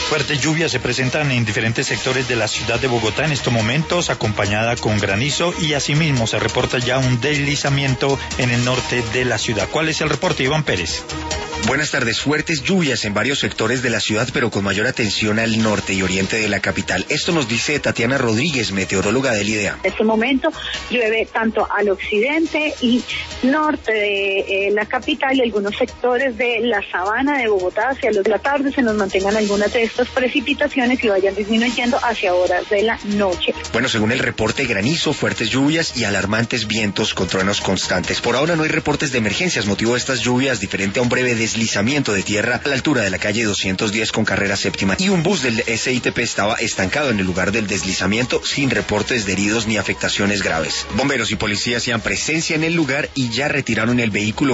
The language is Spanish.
Fuertes lluvias se presentan en diferentes sectores de la ciudad de Bogotá en estos momentos, acompañada con granizo, y asimismo se reporta ya un deslizamiento en el norte de la ciudad. ¿Cuál es el reporte, Iván Pérez? Buenas tardes. Fuertes lluvias en varios sectores de la ciudad, pero con mayor atención al norte y oriente de la capital. Esto nos dice Tatiana Rodríguez, meteoróloga del IDEA. En este momento llueve tanto al occidente y norte de la capital y algunos sectores de la sabana de Bogotá. Hacia la tarde se nos mantengan algunas de estas precipitaciones y vayan disminuyendo hacia horas de la noche. Bueno, según el reporte, granizo, fuertes lluvias y alarmantes vientos con truenos constantes. Por ahora no hay reportes de emergencias. Motivo de estas lluvias diferente a un breve deslizamiento de tierra a la altura de la calle 210 con carrera séptima, y un bus del SITP estaba estancado en el lugar del deslizamiento sin reportes de heridos ni afectaciones graves. Bomberos y policías hacían presencia en el lugar y ya retiraron el vehículo